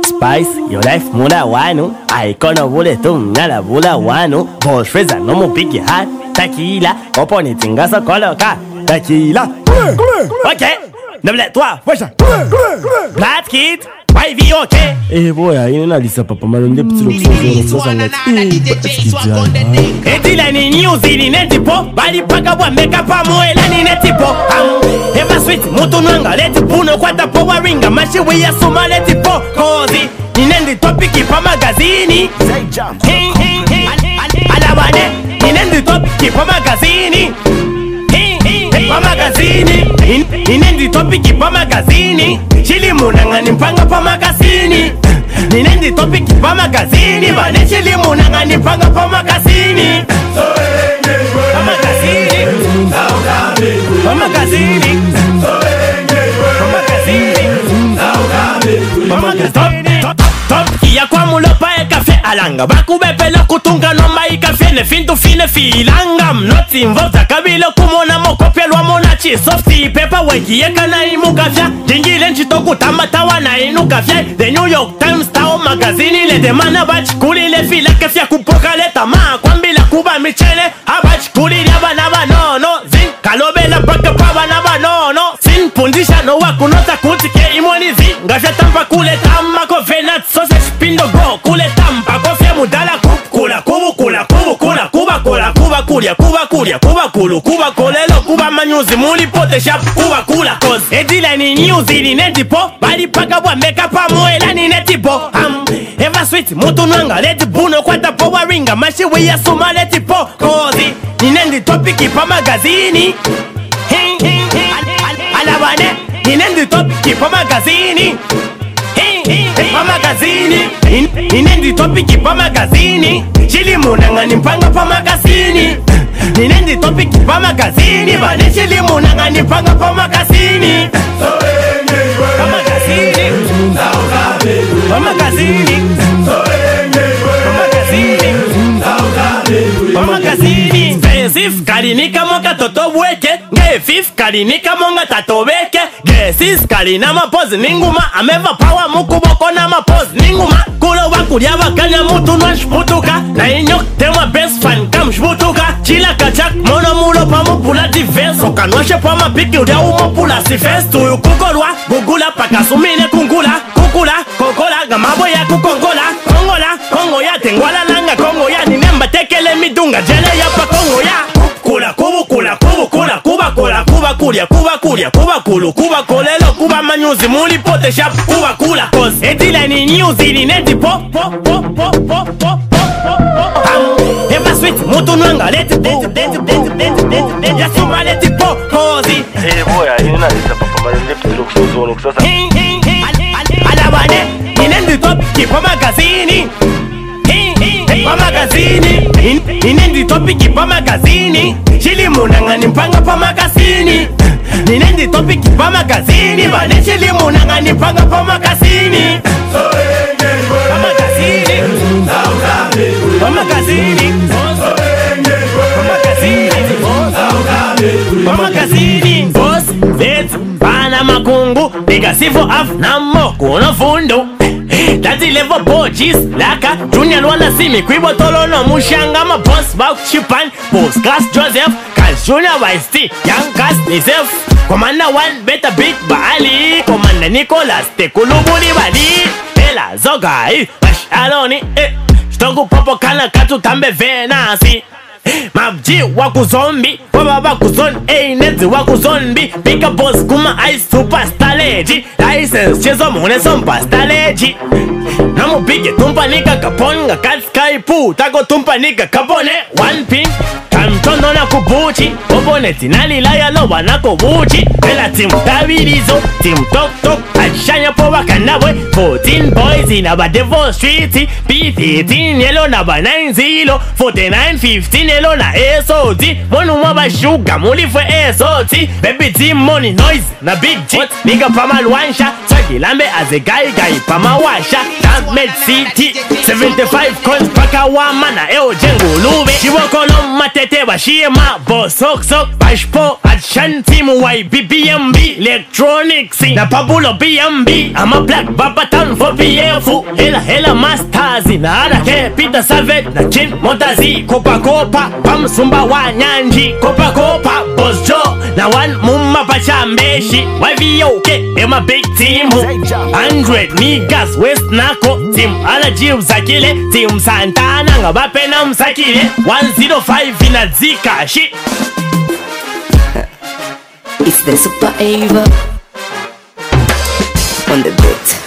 Spice, your life mula wanu. I gonna bule tu ngala bula wanu. Boss Fraser no mo pick your hat. Tequila, opone tingasa coloca. Tequila. Okay. Double toi. Black Kid. Why be okay? Eh boy, il n'a dit ça papa malon des petits looks Eti la ni news ni netipo. Bali paka wa make up amoe la ni netipo. Eva sweet mutu nwanga leti puno kwata power ringa mashi we ya suma letipo. Kozi ni nendi topic pa magazini. Alabane ni nendi topic pa magazini. Pa magazini Ninendi topic pa magazini Chili munangani mpanga pa magazini Ninendi topic pa magazini Bane chili munangani mpanga pa magazini Pa magazini Pa magazini Pa magazini Top kia kwa mulopa e kafe alanga Bakubepele kutunga nomba i kafe Ne fintu fine filanga Not involved kabilo kumona mokopya lwa monachi Softy paper weki yeka na imu kafya Jingile nchitoku tamata wana inu kafya The New York Times tao magazini Le demana bachikuli le fila kefya kupoka le tamaa Kwambila kuba michele Abachikuli liaba na banono Zin kalobela paka paba na banono Sin pundisha no wakunota kutike imoni zin Ngafya tampa kule tama kovenat Sausage pindo go kule tampa Kofya mudala kula kubu kula kubu kula kuba kula kuba kulia kuba kulia kuba kulu kuba kolelo kuba manyuzi muli pote shop kuba kula cause edila ni news ni netipo bali paka wa make up amoela ni netipo Eva sweet mutu nwanga leti buno kwata power ringa mashi we ya suma letipo cause ni nendi topic pa magazini alabane ni nendi topic pa magazini Pa magazini Ninendi topic pa magazini Chili munangani mpanga pa magazini Ninendi topic pa magazini Bane chili munangani mpanga pa magazini Pa magazini Pa magazini Pa magazini Spesif kalinika monga toto weke Ngefif kalinika monga tato weke Gesis kalina mapozi ninguma Ameva power mukuboko na mapozi ninguma Kulo wakulia wakanya mutu nwa shputuka Na inyok temwa best fan kam shputuka Chila kachak mono mulo pa mupula divers Okanwashe pa mapiki udia umopula si fest Tuyu kukolwa gugula pakasumine kungula Kukula kokola gamabo ya kukongola Kongola kongo ya tengwala langa kongo ya Ninemba tekele midunga jele ya pa kongo ya Kula kubu kula kubu kula kuba kula kuba kulia kuba kulia kuba kulu kuba kolelo kuba manyuzi muli pote shop kuba kula cause edila ni news ni netipo Eva sweet mutu nwanga leti Yasuma letipo cause Eh boy, ina isa papa malende piti looks sasa Alabane Ninendi topic pa magazini Pa magazini Ninendi topic pa magazini Chili munangani mpanga pa magazini Ninendi topic pa magazini Bane chili munangani mpanga pa magazini Pa magazini Pa magazini Pa magazini Boss, vet, pana makungu Nigga sifo af namo kuno fundo Tati levo bochis laka Junior wala simi kwibo tolo no mushanga Ma boss bak chipan Boss class Joseph Kas Junior YST Young Kas Nisef Commander one better big Bali Commander Nicholas Tekulubuli bali Ela zoga Bash aloni Shtoku popo kana katu tambe venasi Mabji waku zombi Waba waku zon nezi waku zombi Bika boss kuma ice superstar leji License chezo mune sompa staleji Namu bige tumpa nika kaponga Katskai pu Tako tumpa nika kapone One pin Kamtondo na kubuchi Obone tinali laya loba na kubuchi Ela team tabirizo Team tok tok Achanya po wakanabwe 14 boys in aba Devil Street P13 yellow na ba 9-0 49 15 yellow na SOT Monu mwaba shuga muli fwe SOT Baby team money noise na big G Nigga pa malwansha Twaki lambe as a guy pama washa Summit City 75 coins paka wamana eo jengulube Chiwokolo matetewa shiema Bosok sok Bashpo Adshan team YBBMB Electronics Na Pabulo BMB I'm a black babatan for PF Hela masters Na Arake Peter Savet Na Chin Montazi Kopa Pamsumba wa Nyanji Kopa Boss Joe Na one mumma pachambeshi YVOK They're my big team 100 niggas West Nako Team Alaji Msakile Team Santana Ngabape na Msakile 105 inazika shit It's the Super Ava on the beat.